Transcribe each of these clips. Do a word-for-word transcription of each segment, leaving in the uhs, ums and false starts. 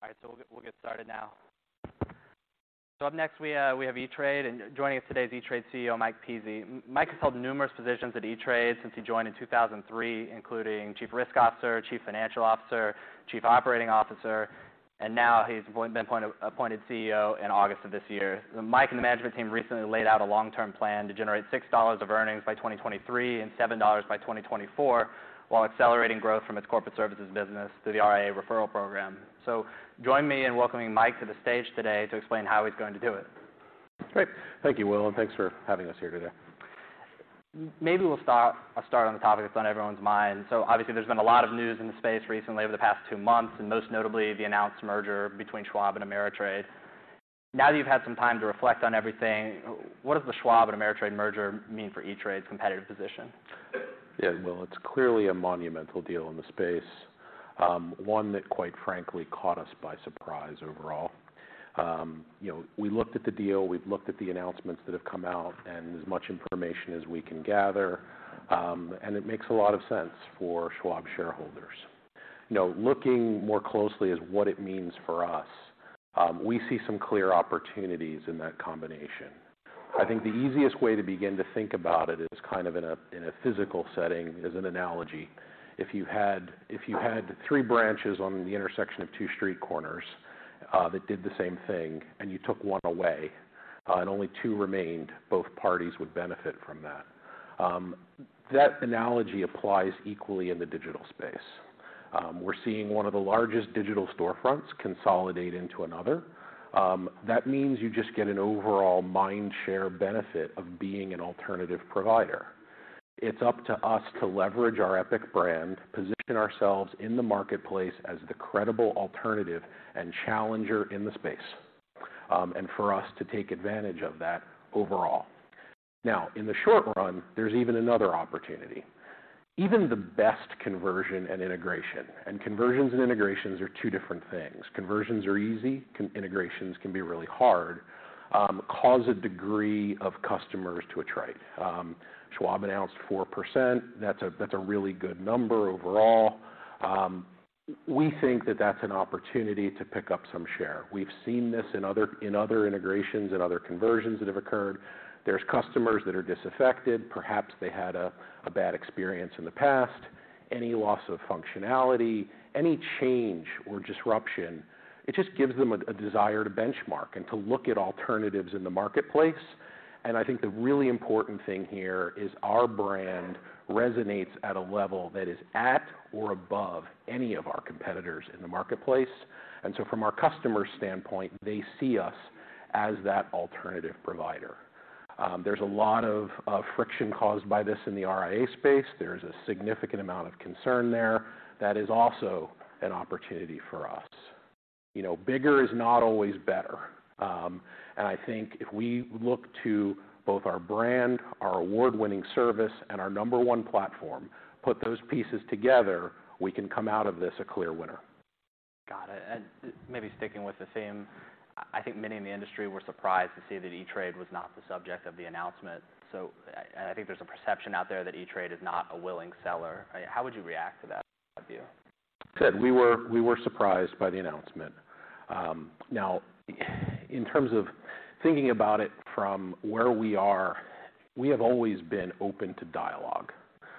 All right, so we'll get, we'll get started now. So up next, we, uh, we have E-Trade, and joining us today is E-Trade C E O Mike Pizzi. Mike has held numerous positions at E-Trade since he joined in two thousand three, including Chief Risk Officer, Chief Financial Officer, Chief Operating Officer, and now he's been appointed, appointed C E O in August of this year. Mike and the management team recently laid out a long-term plan to generate six dollars of earnings by twenty twenty-three and seven dollars by twenty twenty-four, while accelerating growth from its corporate services business through the R I A referral program. So join me in welcoming Mike to the stage today to explain how he's going to do it. Great. Thank you, Will, and thanks for having us here today. Maybe we'll start, I'll start on the topic that's on everyone's mind. So obviously there's been a lot of news in the space recently over the past two months, and most notably the announced merger between Schwab and Ameritrade. Now that you've had some time to reflect on everything, what does the Schwab and Ameritrade merger mean for E-Trade's competitive position? Yeah, well, it's clearly a monumental deal in the space, um, one that, quite frankly, caught us by surprise overall. Um, you know, we looked at the deal, we've looked at the announcements that have come out, and as much information as we can gather, um, and it makes a lot of sense for Schwab shareholders. You know, looking more closely at what it means for us, um, we see some clear opportunities in that combination. I think the easiest way to begin to think about it is kind of in a in a physical setting, as an analogy. If you had if you had three branches on the intersection of two street corners uh, that did the same thing, and you took one away, uh, and only two remained, both parties would benefit from that. Um, that analogy applies equally in the digital space. Um, we're seeing one of the largest digital storefronts consolidate into another. Um, that means you just get an overall mind share benefit of being an alternative provider. It's up to us to leverage our Epic brand, position ourselves in the marketplace as the credible alternative and challenger in the space, um, and for us to take advantage of that overall. Now, in the short run, there's even another opportunity. Even the best conversion and integration, and conversions and integrations are two different things. Conversions are easy, con- integrations can be really hard, um, cause a degree of customers to attrite. Um, Schwab announced four percent, that's a, that's a really good number overall. Um, we think that that's an opportunity to pick up some share. We've seen this in other, in other integrations and other conversions that have occurred. There's customers that are disaffected. Perhaps they had a, a bad experience in the past. Any loss of functionality, any change or disruption, it just gives them a, a desire to benchmark and to look at alternatives in the marketplace. And I think the really important thing here is our brand resonates at a level that is at or above any of our competitors in the marketplace. And so from our customer standpoint, they see us as that alternative provider. Um, there's a lot of uh, friction caused by this in the R I A space. There's a significant amount of concern there. That is also an opportunity for us. You know, bigger is not always better. Um, and I think if we look to both our brand, our award-winning service, and our number one platform, put those pieces together, we can come out of this a clear winner. Got it. And maybe sticking with the theme, I think many in the industry were surprised to see that E-Trade was not the subject of the announcement. So I, I think there's a perception out there that E-Trade is not a willing seller. How would you react to that view? Said we were we were surprised by the announcement. Um, now, in terms of thinking about it from where we are, we have always been open to dialogue.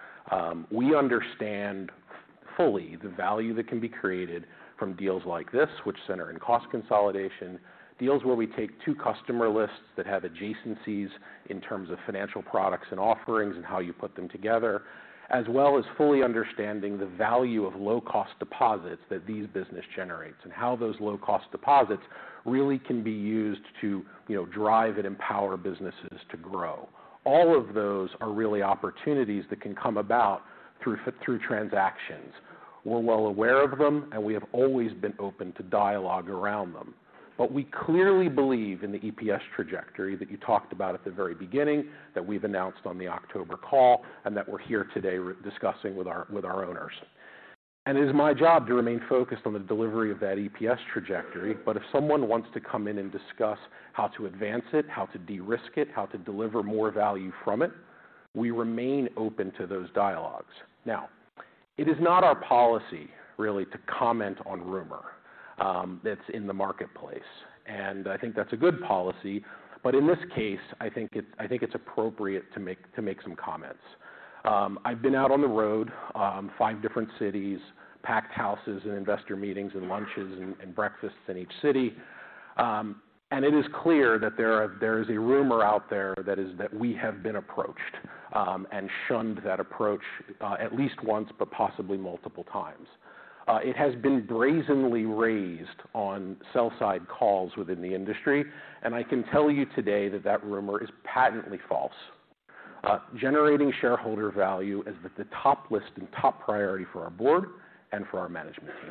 Um, we understand fully the value that can be created from deals like this, which center in cost consolidation, deals where we take two customer lists that have adjacencies in terms of financial products and offerings and how you put them together, as well as fully understanding the value of low-cost deposits that these business generates and how those low-cost deposits really can be used to, you know, drive and empower businesses to grow. All of those are really opportunities that can come about through, through transactions. We're well aware of them, and we have always been open to dialogue around them. But we clearly believe in the E P S trajectory that you talked about at the very beginning, that we've announced on the October call, and that we're here today discussing with our, with our owners. And it is my job to remain focused on the delivery of that E P S trajectory, but if someone wants to come in and discuss how to advance it, how to de-risk it, how to deliver more value from it, we remain open to those dialogues. Now, it is not our policy, really, to comment on rumor. um, that's in the marketplace. And I think that's a good policy. But in this case, I think it's, I think it's appropriate to make, to make some comments. Um, I've been out on the road, um, five different cities, packed houses and investor meetings and lunches and, and breakfasts in each city. Um, and it is clear that there, are, there is a rumor out there that is that we have been approached um, and shunned that approach uh, at least once, but possibly multiple times. Uh, it has been brazenly raised on sell-side calls within the industry, and I can tell you today that that rumor is patently false. Uh, generating shareholder value is the, the top list and top priority for our board and for our management team.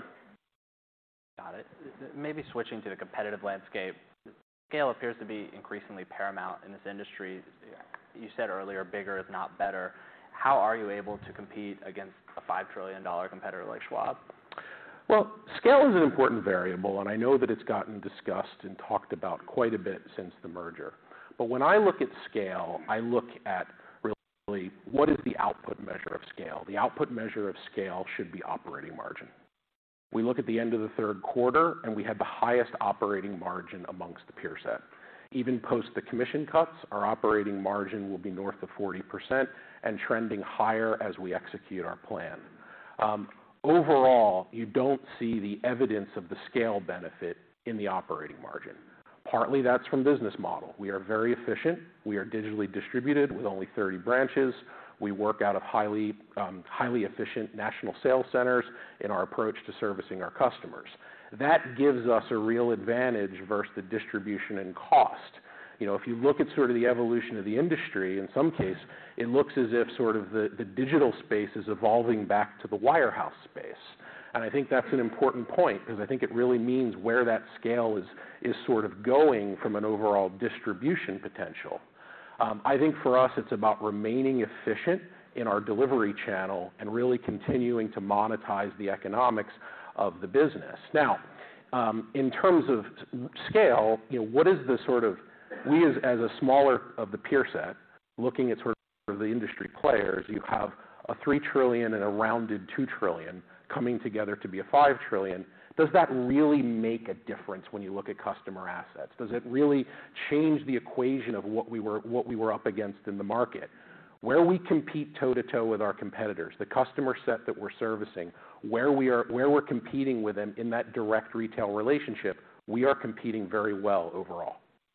Got it. Maybe switching to the competitive landscape, scale appears to be increasingly paramount in this industry. You said earlier, bigger is not better. How are you able to compete against a five trillion dollar competitor like Schwab? Well, scale is an important variable, and I know that it's gotten discussed and talked about quite a bit since the merger. But when I look at scale, I look at really what is the output measure of scale. The output measure of scale should be operating margin. We look at the end of the third quarter, and we had the highest operating margin amongst the peer set. Even post the commission cuts, our operating margin will be north of forty percent and trending higher as we execute our plan. Um, overall, you don't see the evidence of the scale benefit in the operating margin. Partly that's from business model. We are very efficient. We are digitally distributed with only thirty branches. We work out of highly, um, highly efficient national sales centers in our approach to servicing our customers. That gives us a real advantage versus the distribution and cost. You know, if you look at sort of the evolution of the industry, in some case, it looks as if sort of the, the digital space is evolving back to the wirehouse space. And I think that's an important point because I think it really means where that scale is, is sort of going from an overall distribution potential. Um, I think for us, it's about remaining efficient in our delivery channel and really continuing to monetize the economics of the business. Now, um, in terms of scale, you know, what is the sort of, we as, as a smaller of the peer set, looking at sort of the industry players, you have a three trillion and a rounded two trillion coming together to be a five trillion. Does that really make a difference when you look at customer assets? Does it really change the equation of what we were, what we were up against in the market? Where we compete toe-to-toe with our competitors, the customer set that we're servicing, where, we are, where we're competing with them in that direct retail relationship, we are competing very well overall.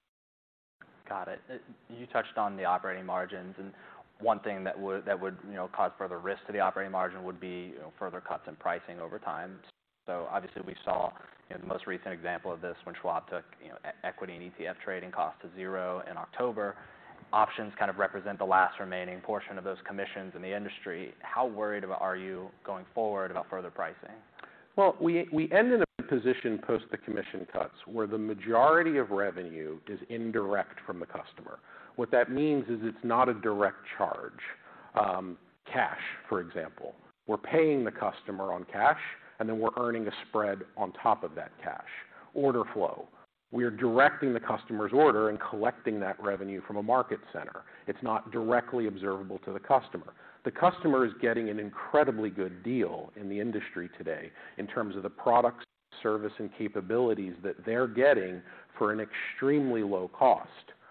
Got it. You touched on the operating margins, and one thing that would, that would you know, cause further risk to the operating margin would be you know, further cuts in pricing over time. So obviously we saw you know, the most recent example of this when Schwab took you know, equity and E T F trading costs to zero in October. Options kind of represent the last remaining portion of those commissions in the industry. How worried about are you going forward about further pricing? Well, we, we end in a position post the commission cuts where the majority of revenue is indirect from the customer. What that means is it's not a direct charge. Um, cash, for example. We're paying the customer on cash, and then we're earning a spread on top of that cash. Order flow. We are directing the customer's order and collecting that revenue from a market center. It's not directly observable to the customer. The customer is getting an incredibly good deal in the industry today in terms of the products, service, and capabilities that they're getting for an extremely low cost.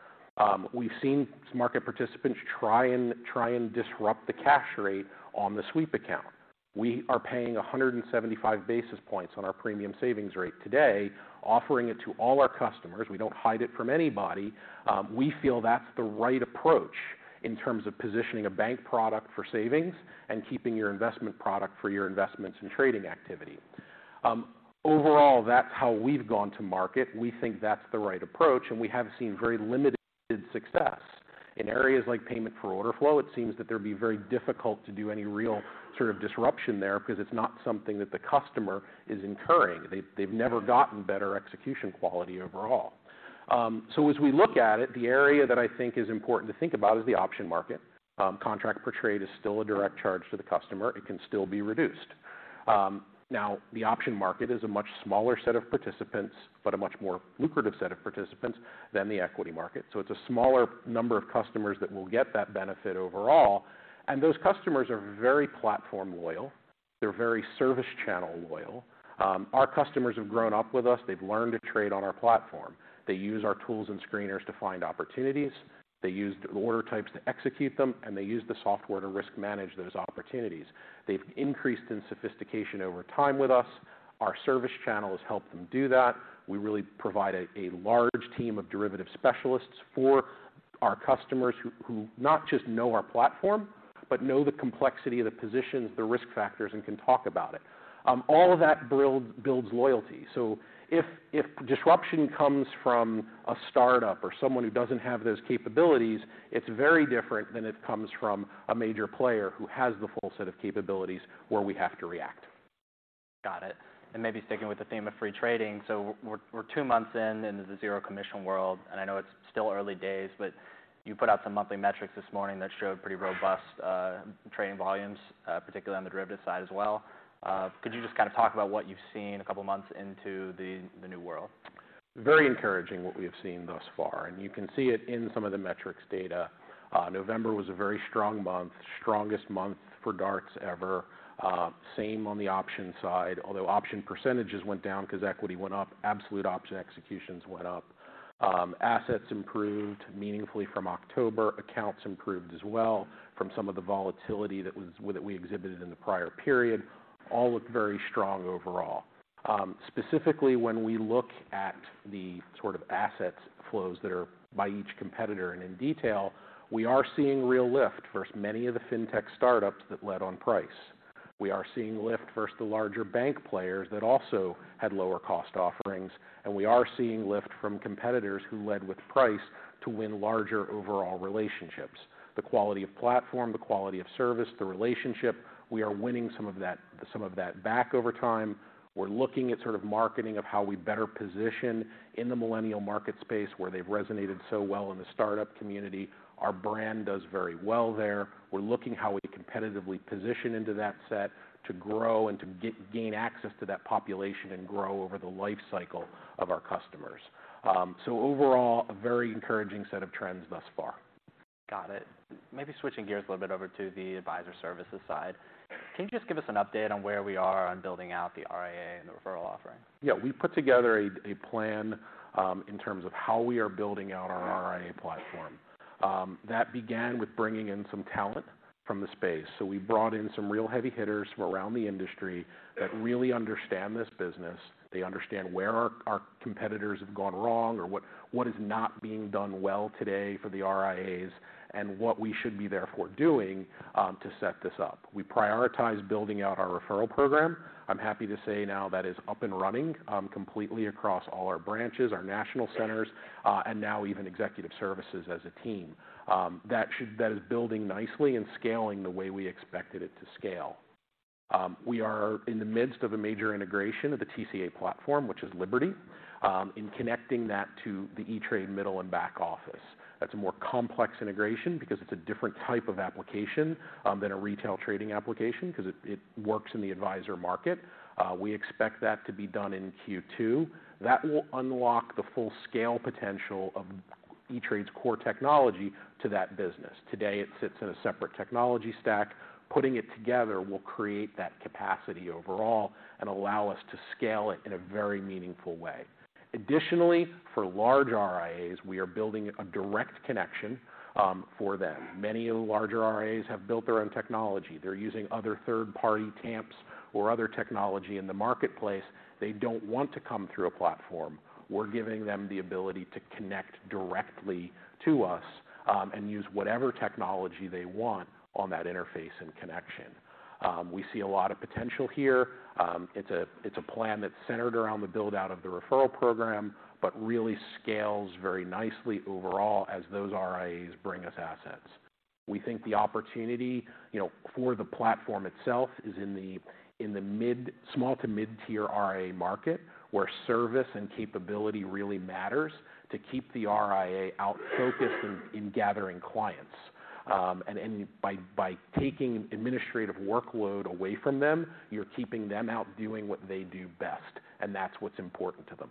Um, we've seen market participants try and, try and disrupt the cash rate on the sweep account. We are paying one hundred seventy-five basis points on our premium savings rate today, offering it to all our customers. We don't hide it from anybody. Um, we feel that's the right approach in terms of positioning a bank product for savings and keeping your investment product for your investments and trading activity. Um, overall, that's how we've gone to market. We think that's the right approach, and we have seen very limited success. In areas like payment for order flow, it seems that there'd be very difficult to do any real sort of disruption there because it's not something that the customer is incurring. They, they've never gotten better execution quality overall. Um, so as we look at it, the area that I think is important to think about is the option market. Um, contract per trade is still a direct charge to the customer. It can still be reduced. Um, Now, the option market is a much smaller set of participants, but a much more lucrative set of participants than the equity market. So it's a smaller number of customers that will get that benefit overall. And those customers are very platform loyal. They're very service channel loyal. Um, our customers have grown up with us. They've learned to trade on our platform. They use our tools and screeners to find opportunities. They use the order types to execute them, and they use the software to risk manage those opportunities. They've increased in sophistication over time with us. Our service channel has helped them do that. We really provide a, a large team of derivative specialists for our customers who, who not just know our platform, but know the complexity of the positions, the risk factors, and can talk about it. Um, all of that build, builds loyalty. So if, if disruption comes from a startup or someone who doesn't have those capabilities, it's very different than it comes from a major player who has the full set of capabilities where we have to react. Got it. And maybe sticking with the theme of free trading, so we're, we're two months in into the zero commission world, and I know it's still early days, but you put out some monthly metrics this morning that showed pretty robust uh, trading volumes, uh, particularly on the derivative side as well. Uh, could you just kind of talk about what you've seen a couple months into the, the new world? Very encouraging what we have seen thus far, and you can see it in some of the metrics data. Uh, November was a very strong month, strongest month for darts ever. Uh, same on the option side, although option percentages went down because equity went up, absolute option executions went up. Um, assets improved meaningfully from October. Accounts improved as well from some of the volatility that was that we exhibited in the prior period. All look very strong overall. Um, specifically, when we look at the sort of asset flows that are by each competitor and in detail, we are seeing real lift versus many of the fintech startups that led on price. We are seeing lift versus the larger bank players that also had lower cost offerings, and we are seeing lift from competitors who led with price to win larger overall relationships. The quality of platform, the quality of service, the relationship, we are winning some of that, some of that back over time. We're looking at sort of marketing of how we better position in the millennial market space where they've resonated so well in the startup community. Our brand does very well there. We're looking how we competitively position into that set to grow and to get, gain access to that population and grow over the life cycle of our customers. Um, so overall, a very encouraging set of trends thus far. Got it. Maybe switching gears a little bit over to the advisor services side. Can you just give us an update on where we are on building out the R I A and the referral offering? Yeah, we put together a, a plan um, in terms of how we are building out our R I A platform. Um, that began with bringing in some talent from the space. So we brought in some real heavy hitters from around the industry that really understand this business. They understand where our, our competitors have gone wrong or what, what is not being done well today for the R I As and what we should be therefore doing um, to set this up. We prioritize building out our referral program. I'm happy to say now that is up and running um, completely across all our branches, our national centers, uh, and now even executive services as a team. Um, that, should, that is building nicely and scaling the way we expected it to scale. Um, we are in the midst of a major integration of the T C A platform, which is Liberty, um, in connecting that to the E-Trade middle and back office. That's a more complex integration because it's a different type of application um, than a retail trading application because it, it works in the advisor market. Uh, we expect that to be done in Q two. That will unlock the full scale potential of E-Trade's core technology to that business. Today it sits in a separate technology stack. Putting it together will create that capacity overall and allow us to scale it in a very meaningful way. Additionally, for large R I As, we are building a direct connection um, for them. Many of the larger R I As have built their own technology. They're using other third-party T A M Ps or other technology in the marketplace. They don't want to come through a platform. We're giving them the ability to connect directly to us um, and use whatever technology they want on that interface and connection. Um, we see a lot of potential here. Um, it's a it's a plan that's centered around the build out of the referral program, but really scales very nicely overall as those R I As bring us assets. We think the opportunity, you know, for the platform itself is in the in the mid small to mid tier R I A market where service and capability really matters to keep the R I A out focused in, in gathering clients. Um, and and by, by taking administrative workload away from them, you're keeping them out doing what they do best, and that's what's important to them.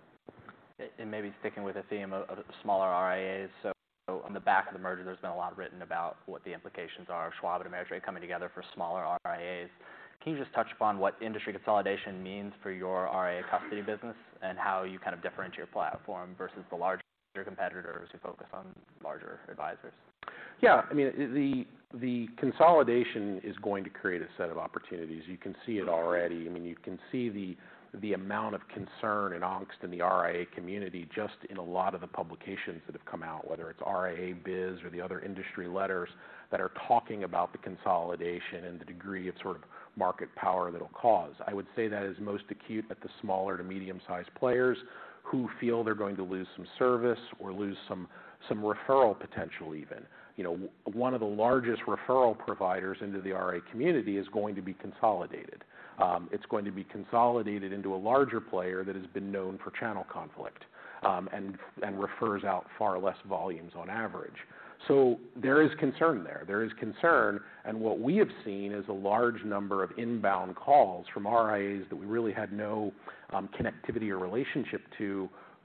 And maybe sticking with the theme of, of smaller R I As, so, so on the back of the merger, there's been a lot written about what the implications are of Schwab and Ameritrade coming together for smaller R I As. Can you just touch upon what industry consolidation means for your R I A custody business and how you kind of differentiate your platform versus the larger competitors who focus on larger advisors? Yeah, I mean, the the consolidation is going to create a set of opportunities. You can see it already. I mean, you can see the the amount of concern and angst in the R I A community just in a lot of the publications that have come out, whether it's R I A Biz or the other industry letters that are talking about the consolidation and the degree of sort of market power that it'll cause. I would say that is most acute at the smaller to medium-sized players who feel they're going to lose some service or lose some some referral potential even. You know, one of the largest referral providers into the R I A community is going to be consolidated. Um, it's going to be consolidated into a larger player that has been known for channel conflict um, and, and refers out far less volumes on average. So there is concern there. There is concern, and what we have seen is a large number of inbound calls from R I As that we really had no um, connectivity or relationship to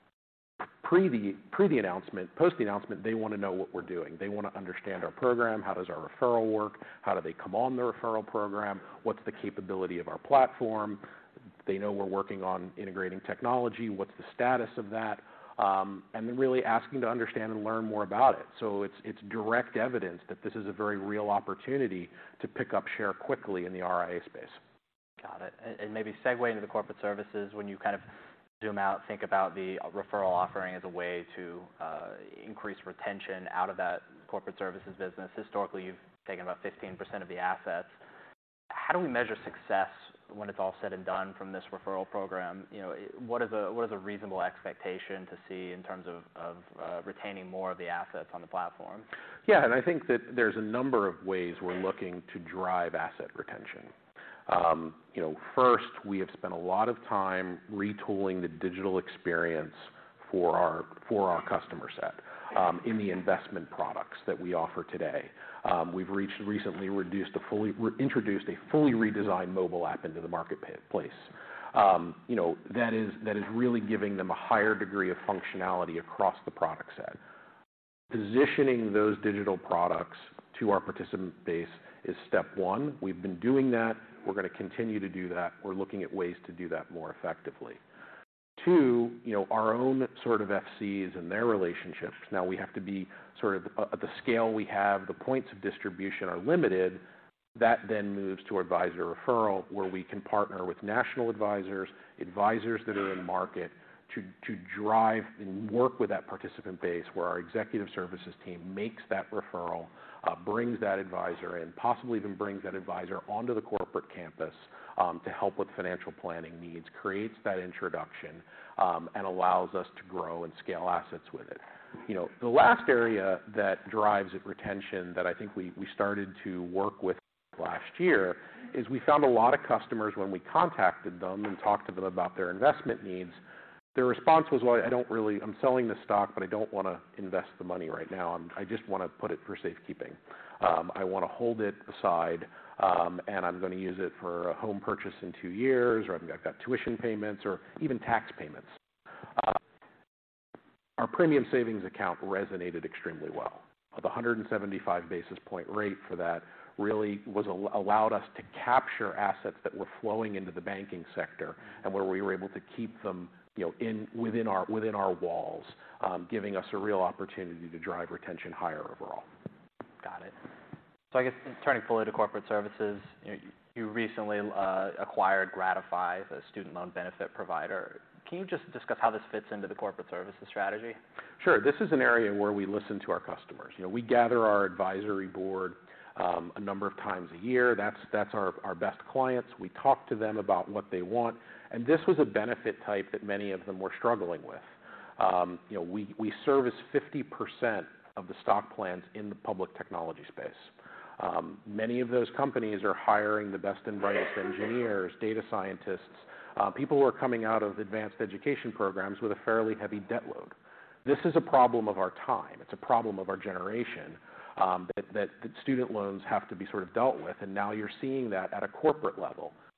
pre the, pre the announcement. Post the announcement, they want to know what we're doing. They want to understand our program. How does our referral work? How do they come on the referral program? What's the capability of our platform? They know we're working on integrating technology. What's the status of that? Um, and then really asking to understand and learn more about it. So it's, it's direct evidence that this is a very real opportunity to pick up share quickly in the R I A space. Got it. And, and maybe segue into the corporate services, when you kind of zoom out, think about the referral offering as a way to uh, increase retention out of that corporate services business. Historically, you've taken about fifteen percent of the assets. How do we measure success when it's all said and done from this referral program? You know, what is a what is a reasonable expectation to see in terms of, of uh, retaining more of the assets on the platform? Yeah, and I think that there's a number of ways we're looking to drive asset retention. Um, you know, first, we have spent a lot of time retooling the digital experience for our for our customer set um, in the investment products that we offer today. Um, we've reached, recently reduced a fully, re- introduced a fully redesigned mobile app into the marketplace. Um, you know, that is, that is really giving them a higher degree of functionality across the product set. Positioning those digital products to our participant base is step one. We've been doing that. We're going to continue to do that. We're looking at ways to do that more effectively. Two, you know, our own sort of F Cs and their relationships. Now we have to be sort of at the scale we have, the points of distribution are limited. That then moves to advisor referral, where we can partner with national advisors, advisors that are in market to, to drive and work with that participant base, where our executive services team makes that referral, uh, brings that advisor in, possibly even brings that advisor onto the corporate campus um, to help with financial planning needs, creates that introduction, um, and allows us to grow and scale assets with it. You know, the last area that drives at retention that I think we, we started to work with last year is we found a lot of customers when we contacted them and talked to them about their investment needs. Their response was, well, I don't really, I'm selling the stock, but I don't want to invest the money right now. I'm, I just want to put it for safekeeping. Um, I want to hold it aside, um, and I'm going to use it for a home purchase in two years, or I've got tuition payments, or even tax payments. Uh, our premium savings account resonated extremely well. The one hundred seventy-five basis point rate for that really was al- allowed us to capture assets that were flowing into the banking sector, and where we were able to keep them, you know, in within our within our walls, um, giving us a real opportunity to drive retention higher overall. Got it. So I guess turning fully to corporate services, you know, you recently uh, acquired Gratify, the student loan benefit provider. Can you just discuss how this fits into the corporate services strategy? Sure. This is an area where we listen to our customers. You know, we gather our advisory board um, a number of times a year. That's that's our, our best clients. We talk to them about what they want, and this was a benefit type that many of them were struggling with. Um, you know, we, we service fifty percent of the stock plans in the public technology space. Um, many of those companies are hiring the best and brightest engineers, data scientists, uh, people who are coming out of advanced education programs with a fairly heavy debt load. This is a problem of our time. It's a problem of our generation um, that, that, that student loans have to be sort of dealt with, and now you're seeing that at a corporate level.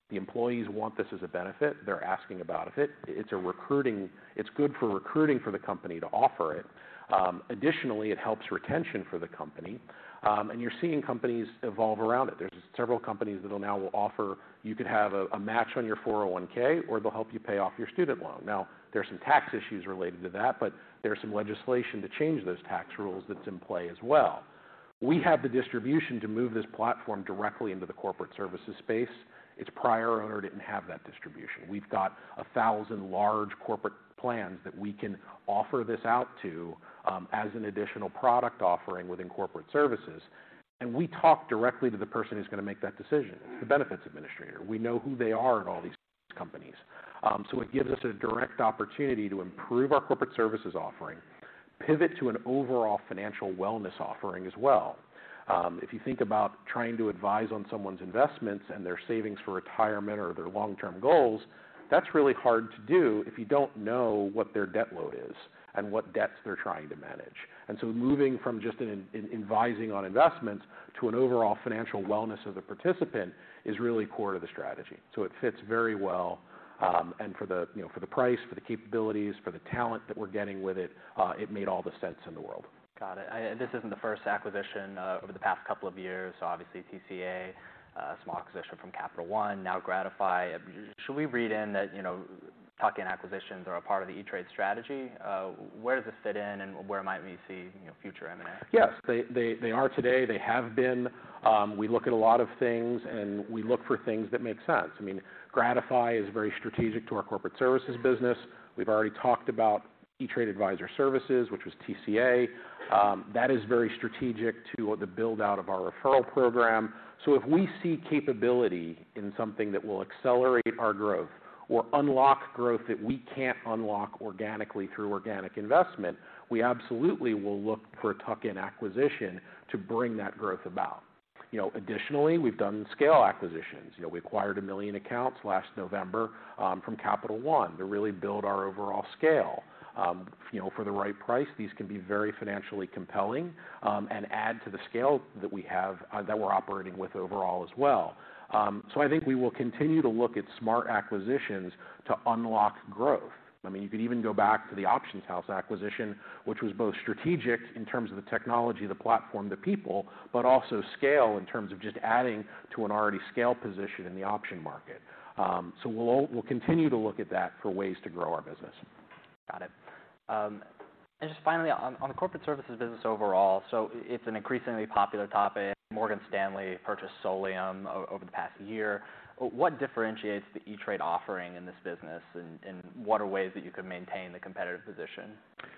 The employees want this as a benefit. They're asking about it. It's a recruiting, it's good for recruiting for the company to offer it. Um, additionally, it helps retention for the company. Um, and you're seeing companies evolve around it. There's several companies that will now will offer, you could have a, a match on your four oh one K, or they'll help you pay off your student loan. Now, there's some tax issues related to that, but there's some legislation to change those tax rules that's in play as well. We have the distribution to move this platform directly into the corporate services space. Its prior owner didn't have that distribution. We've got a thousand large corporate plans that we can offer this out to um, as an additional product offering within corporate services. And we talk directly to the person who's going to make that decision. It's the benefits administrator. We know who they are at all these companies. Um, so it gives us a direct opportunity to improve our corporate services offering, pivot to an overall financial wellness offering as well. Um, if you think about trying to advise on someone's investments and their savings for retirement or their long-term goals, that's really hard to do if you don't know what their debt load is and what debts they're trying to manage. And so moving from just an, an advising on investments to an overall financial wellness of the participant is really core to the strategy. So it fits very well. Um, and for the, you know, for the price, for the capabilities, for the talent that we're getting with it, uh, it made all the sense in the world. Got it. I, this isn't the first acquisition uh, over the past couple of years. So obviously T C A, uh, small acquisition from Capital One, now Gratify. Should we read in that, you know, tuck-in acquisitions are a part of the E-Trade strategy? Uh, where does this fit in, and where might we see, you know, future M and A? Yes, they, they, they are today. They have been. Um, we look at a lot of things, and we look for things that make sense. I mean, Gratify is very strategic to our corporate services business. We've already talked about E-Trade Advisor Services, which was T C A. Um, that is very strategic to the build-out of our referral program. So if we see capability in something that will accelerate our growth or unlock growth that we can't unlock organically through organic investment, we absolutely will look for a tuck-in acquisition to bring that growth about. You know, additionally, we've done scale acquisitions. You know, we acquired a million accounts last November um, from Capital One to really build our overall scale. Um, you know, for the right price, these can be very financially compelling um, and add to the scale that we have uh, that we're operating with overall as well. Um, so I think we will continue to look at smart acquisitions to unlock growth. I mean, you could even go back to the Options House acquisition, which was both strategic in terms of the technology, the platform, the people, but also scale in terms of just adding to an already scale position in the option market. Um, so we'll, we'll continue to look at that for ways to grow our business. Got it. Um, and just finally, on, on the corporate services business overall, so it's an increasingly popular topic. Morgan Stanley purchased Solium over the past year. What differentiates the E-Trade offering in this business, and, and what are ways that you could maintain the competitive position?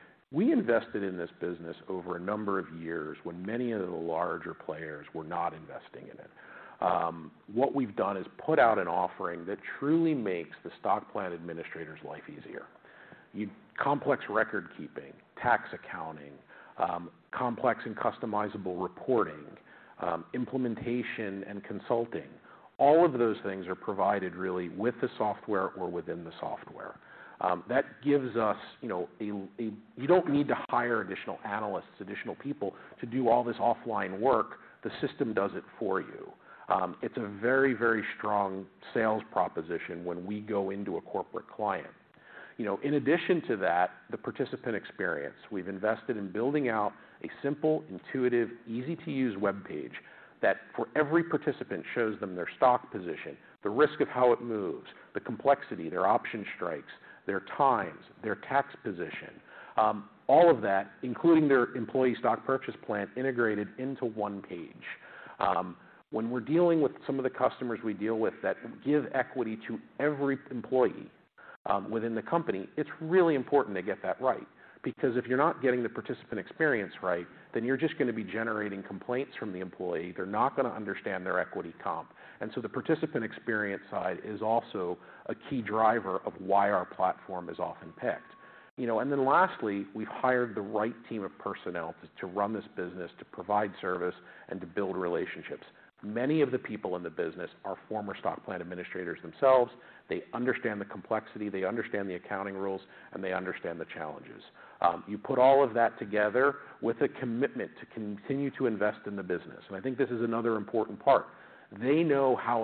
We invested in this business over a number of years when many of the larger players were not investing in it. Um, what we've done is put out an offering that truly makes the stock plan administrator's life easier. You, complex record keeping, tax accounting, um, complex and customizable reporting, um, implementation and consulting. All of those things are provided really with the software or within the software. Um, that gives us, you know, a, a, you don't need to hire additional analysts, additional people to do all this offline work. The system does it for you. Um, it's a very, very strong sales proposition when we go into a corporate client. You know, in addition to that, the participant experience. We've invested in building out a simple, intuitive, easy-to-use web page that for every participant shows them their stock position, the risk of how it moves, the complexity, their option strikes, their times, their tax position, um, all of that, including their employee stock purchase plan, integrated into one page. Um, when we're dealing with some of the customers we deal with that give equity to every employee, Um, within the company, it's really important to get that right. Because if you're not getting the participant experience right, then you're just going to be generating complaints from the employee. They're not going to understand their equity comp. And so the participant experience side is also a key driver of why our platform is often picked. You know, and then lastly, we've hired the right team of personnel to, to run this business, to provide service, and to build relationships. Many of the people in the business are former stock plan administrators themselves. They understand the complexity, they understand the accounting rules, and they understand the challenges. Um, you put all of that together with a commitment to continue to invest in the business. And I think this is another important part. They know how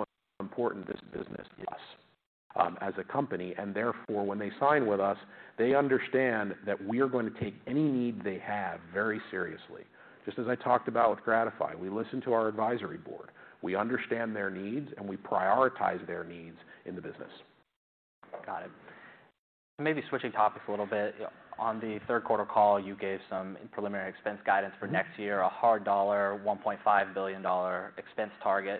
important this business is um, as a company, and therefore, when they sign with us, they understand that we are going to take any need they have very seriously. Just as I talked about with Gratify, we listen to our advisory board. We understand their needs, and we prioritize their needs in the business. Got it. Maybe switching topics a little bit. On the third quarter call, you gave some preliminary expense guidance for next year, a hard dollar, one point five billion dollars expense target.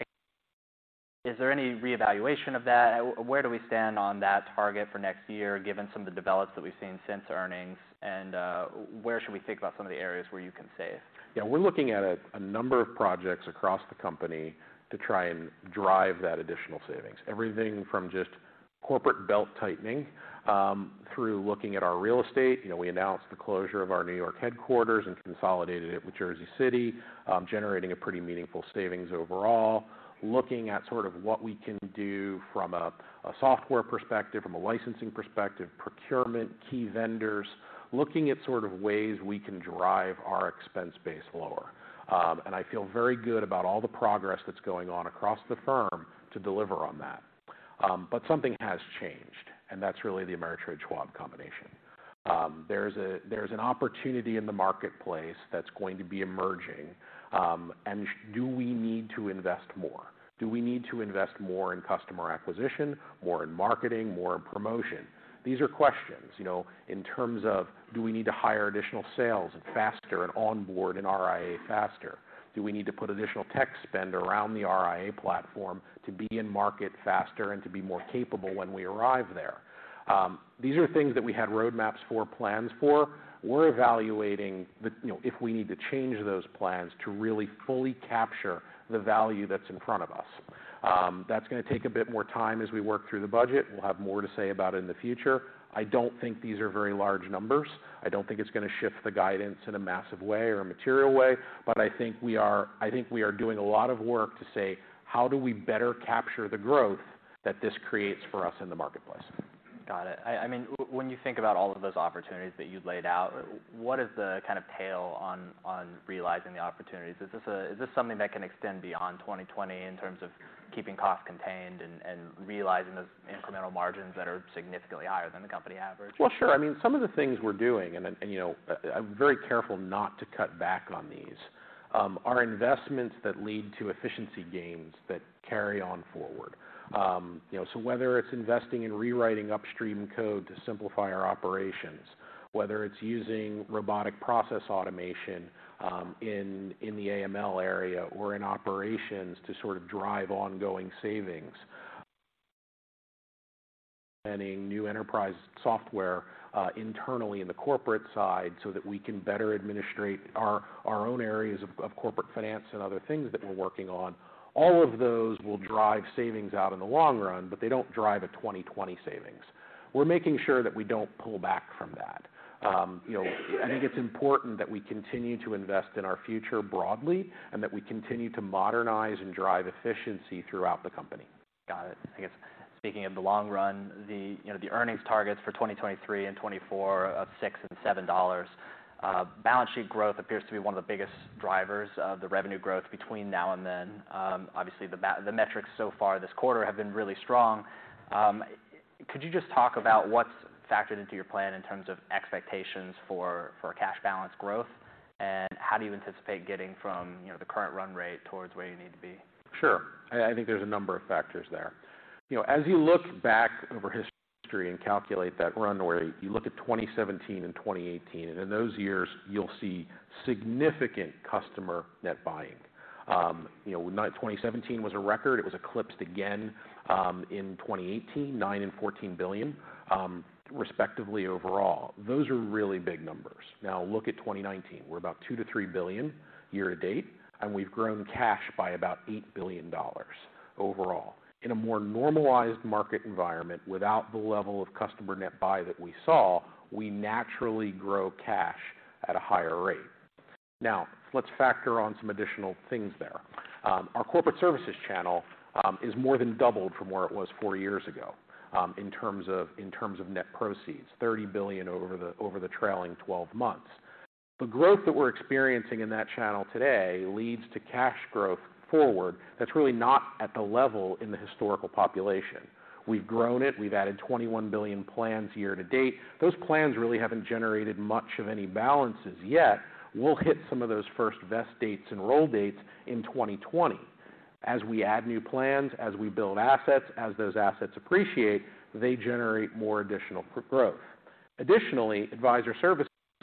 Is there any reevaluation of that? Where do we stand on that target for next year, given some of the developments that we've seen since earnings? And uh, where should we think about some of the areas where you can save? Yeah, we're looking at a, a number of projects across the company to try and drive that additional savings. Everything from just corporate belt tightening um, through looking at our real estate. You know, we announced the closure of our New York headquarters and consolidated it with Jersey City, um, generating a pretty meaningful savings overall. Looking at sort of what we can do from a, a software perspective, from a licensing perspective, procurement, key vendors, looking at sort of ways we can drive our expense base lower. Um, and I feel very good about all the progress that's going on across the firm to deliver on that. Um, but something has changed, and that's really the Ameritrade Schwab combination. Um, there's, a, there's an opportunity in the marketplace that's going to be emerging, um, and sh- do we need to invest more? Do we need to invest more in customer acquisition, more in marketing, more in promotion? These are questions, you know, in terms of, do we need to hire additional sales and faster and onboard an R I A faster? Do we need to put additional tech spend around the R I A platform to be in market faster and to be more capable when we arrive there? Um, these are things that we had roadmaps for, plans for. We're evaluating, the, you know, if we need to change those plans to really fully capture the value that's in front of us. Um, that's going to take a bit more time as we work through the budget. We'll have more to say about it in the future. I don't think these are very large numbers. I don't think it's going to shift the guidance in a massive way or a material way, but I think we are, I think we are doing a lot of work to say, how do we better capture the growth that this creates for us in the marketplace? Got it. I, I mean, w- when you think about all of those opportunities that you laid out, what is the kind of tail on, on realizing the opportunities? Is this, a, is this something that can extend beyond twenty twenty in terms of keeping costs contained and, and realizing those incremental margins that are significantly higher than the company average? Well, sure. I mean, some of the things we're doing, and, and you know, I'm very careful not to cut back on these, um, are investments that lead to efficiency gains that carry on forward. Um, you know, so whether it's investing in rewriting upstream code to simplify our operations, whether it's using robotic process automation um, in, in the A M L area or in operations to sort of drive ongoing savings, implementing new enterprise software uh, internally in the corporate side so that we can better administrate our, our own areas of, of corporate finance and other things that we're working on. All of those will drive savings out in the long run, but they don't drive a twenty twenty savings. We're making sure that we don't pull back from that. Um, you know, I think it's important that we continue to invest in our future broadly and that we continue to modernize and drive efficiency throughout the company. Got it. I guess speaking of the long run, the, you know, the earnings targets for twenty twenty-three and twenty-four of six and seven dollars. Uh, balance sheet growth appears to be one of the biggest drivers of the revenue growth between now and then. Um, obviously, the, ba- the metrics so far this quarter have been really strong. Um, could you just talk about what's factored into your plan in terms of expectations for, for cash balance growth, and how do you anticipate getting from, you know, the current run rate towards where you need to be? Sure. I, I think there's a number of factors there. You know, as you look back over history and calculate that run rate, you look at twenty seventeen and twenty eighteen, and in those years, you'll see significant customer net buying. Um, you know, twenty seventeen was a record. It was eclipsed again um, in twenty eighteen, nine and fourteen billion, um, respectively overall. Those are really big numbers. Now look at twenty nineteen. We're about two to three billion year to date, and we've grown cash by about eight billion dollars overall. In a more normalized market environment, without the level of customer net buy that we saw, we naturally grow cash at a higher rate. Now, let's factor on some additional things there. Um, our corporate services channel um, is more than doubled from where it was four years ago um, in terms of in terms of net proceeds, thirty billion dollars over the over the trailing twelve months. The growth that we're experiencing in that channel today leads to cash growth forward that's really not at the level in the historical population. We've grown it. We've added twenty-one billion plans year to date. Those plans really haven't generated much of any balances yet. We'll hit some of those first vest dates and roll dates in twenty twenty. As we add new plans, as we build assets, as those assets appreciate, they generate more additional growth. Additionally, advisor services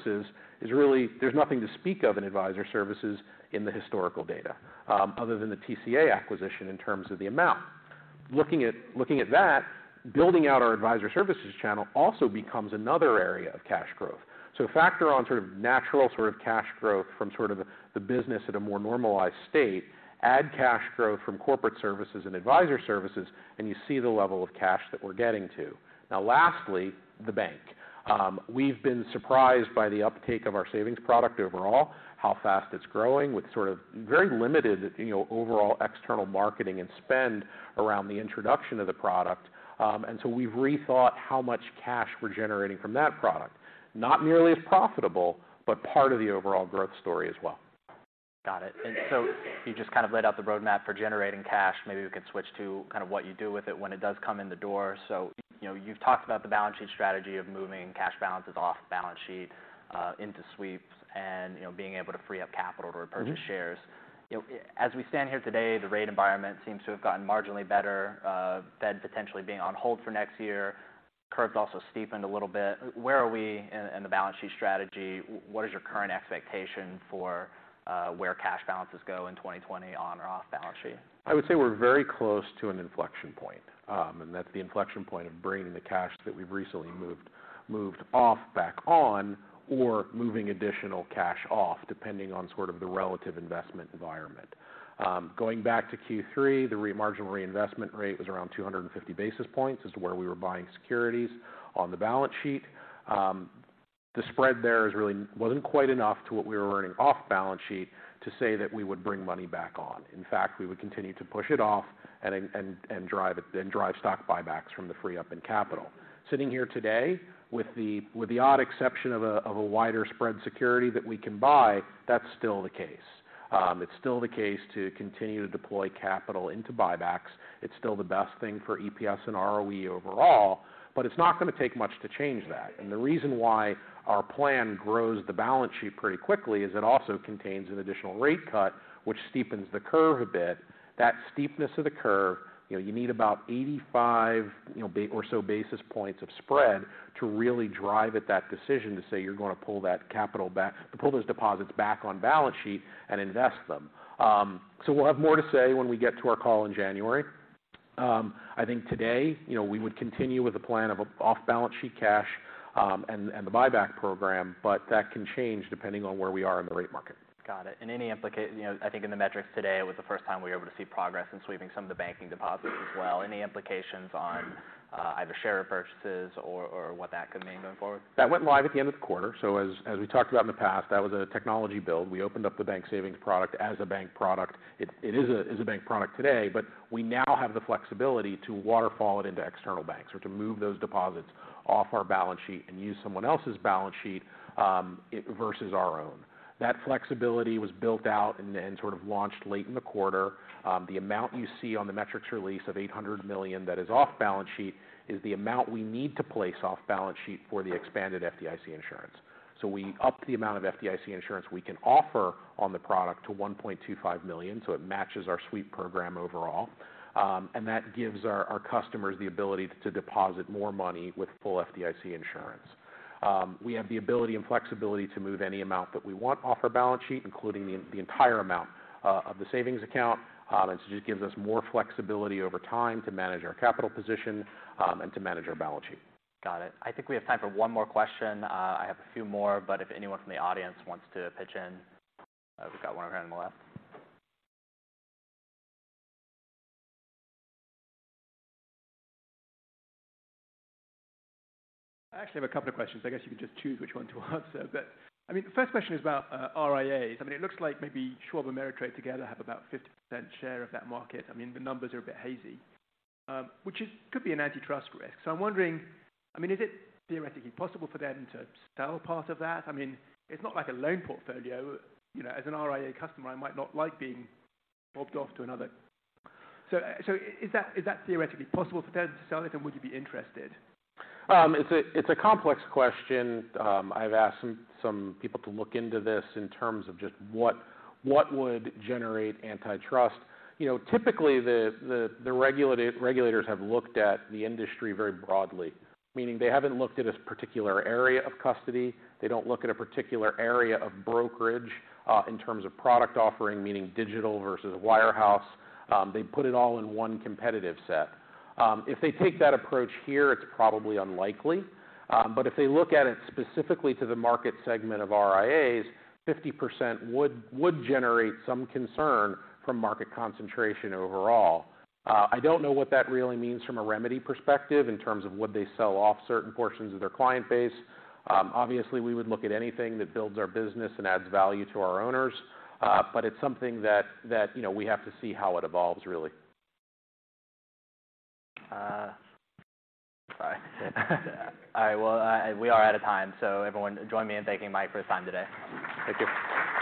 is really, there's nothing to speak of in advisor services in the historical data, um, other than the T C A acquisition in terms of the amount. Looking at, looking at that, building out our advisor services channel also becomes another area of cash growth. So factor on sort of natural sort of cash growth from sort of the, the business at a more normalized state, add cash growth from corporate services and advisor services, and you see the level of cash that we're getting to. Now, lastly, the bank. Um, we've been surprised by the uptake of our savings product overall, how fast it's growing with sort of very limited, you know, overall external marketing and spend around the introduction of the product. Um, and so we've rethought how much cash we're generating from that product. Not nearly as profitable, but part of the overall growth story as well. Got it. And so you just kind of laid out the roadmap for generating cash. Maybe we could switch to kind of what you do with it when it does come in the door. So, you know, you've talked about the balance sheet strategy of moving cash balances off balance sheet uh, into sweeps and, you know, being able to free up capital to repurchase mm-hmm. shares. You know, as we stand here today, the rate environment seems to have gotten marginally better, uh, Fed potentially being on hold for next year. Curve's also steepened a little bit. Where are we in, in the balance sheet strategy? What is your current expectation for uh, where cash balances go in twenty twenty on or off balance sheet? I would say we're very close to an inflection point, um, and that's the inflection point of bringing the cash that we've recently moved moved off back on, or moving additional cash off, depending on sort of the relative investment environment. Um, going back to Q three, the re- marginal reinvestment rate was around two hundred fifty basis points as to where we were buying securities on the balance sheet. Um, the spread there is really wasn't quite enough to what we were earning off balance sheet to say that we would bring money back on. In fact, we would continue to push it off and, and, and, drive, it, and drive stock buybacks from the free up in capital. Sitting here today, with the, with the odd exception of a, of a wider spread security that we can buy, that's still the case. Um, it's still the case to continue to deploy capital into buybacks. It's still the best thing for E P S and R O E overall, but it's not going to take much to change that. And the reason why our plan grows the balance sheet pretty quickly is it also contains an additional rate cut, which steepens the curve a bit. That steepness of the curve, you know, you need about eighty-five, you know, ba- or so basis points of spread to really drive at that decision to say you're going to pull that capital back, to pull those deposits back on balance sheet and invest them. Um, so we'll have more to say when we get to our call in January. Um, I think today, you know, we would continue with a plan of off-balance sheet cash um, and, and the buyback program, but that can change depending on where we are in the rate market. Got it. And any implication, you know, I think in the metrics today, it was the first time we were able to see progress in sweeping some of the banking deposits as well. Any implications on uh, either share purchases or, or what that could mean going forward? That went live at the end of the quarter. So as, as we talked about in the past, that was a technology build. We opened up the bank savings product as a bank product. It, it is, a, is a bank product today, but we now have the flexibility to waterfall it into external banks or to move those deposits off our balance sheet and use someone else's balance sheet um, it, versus our own. That flexibility was built out and, and sort of launched late in the quarter. Um, the amount you see on the metrics release of eight hundred million dollars that is off balance sheet is the amount we need to place off balance sheet for the expanded F D I C insurance. So we upped the amount of F D I C insurance we can offer on the product to one point two five million dollars, so it matches our sweep program overall. Um, and that gives our, our customers the ability to, to deposit more money with full F D I C insurance. Um, we have the ability and flexibility to move any amount that we want off our balance sheet, including the, the entire amount uh, of the savings account. Um, and so it just gives us more flexibility over time to manage our capital position um, and to manage our balance sheet. Got it. I think we have time for one more question. Uh, I have a few more, but if anyone from the audience wants to pitch in, uh, we've got one over here on the left. I actually have a couple of questions. I guess you could just choose which one to answer. But I mean, the first question is about uh, R I As. I mean, it looks like maybe Schwab and Ameritrade together have about fifty percent share of that market. I mean, the numbers are a bit hazy, um, which is, could be an antitrust risk. So I'm wondering, I mean, is it theoretically possible for them to sell part of that? I mean, it's not like a loan portfolio. You know, as an R I A customer, I might not like being bobbed off to another. So, so is that is that theoretically possible for them to sell it, and would you be interested? Um, it's a it's a complex question. Um, I've asked some some people to look into this in terms of just what what would generate antitrust. You know, typically the the the regulated, regulators have looked at the industry very broadly, meaning they haven't looked at a particular area of custody. They don't look at a particular area of brokerage uh, in terms of product offering, meaning digital versus wirehouse. Um, they put it all in one competitive set. Um, if they take that approach here, it's probably unlikely. Um, but if they look at it specifically to the market segment of R I As, fifty percent would, would generate some concern from market concentration overall. Uh, I don't know what that really means from a remedy perspective in terms of would they sell off certain portions of their client base. Um, obviously, we would look at anything that builds our business and adds value to our owners. Uh, but it's something that, that, you know, we have to see how it evolves, really. Uh, sorry. All right, well, uh, we are out of time, so everyone join me in thanking Mike for his time today. Thank you.